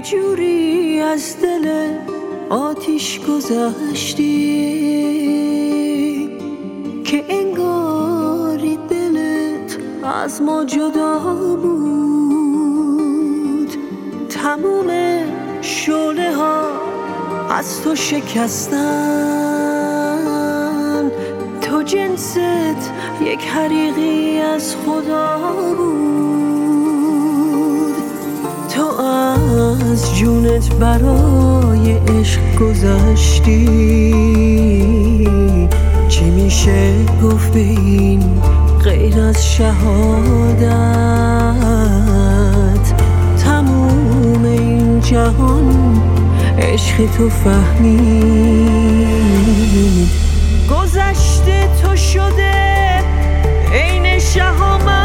یه جوری از دل آتیش گذشتی که انگاری دلت از ما جدا بود. تموم شعله ها از تو شکستن، تو جنست یک حریقی از خدا بود. تو از جونت برای عشق گذشتی، چی میشه گفت به این غیر از شهادت؟ تموم این جهان عشق تو فهمید. گذشته تو شده عین شهامت،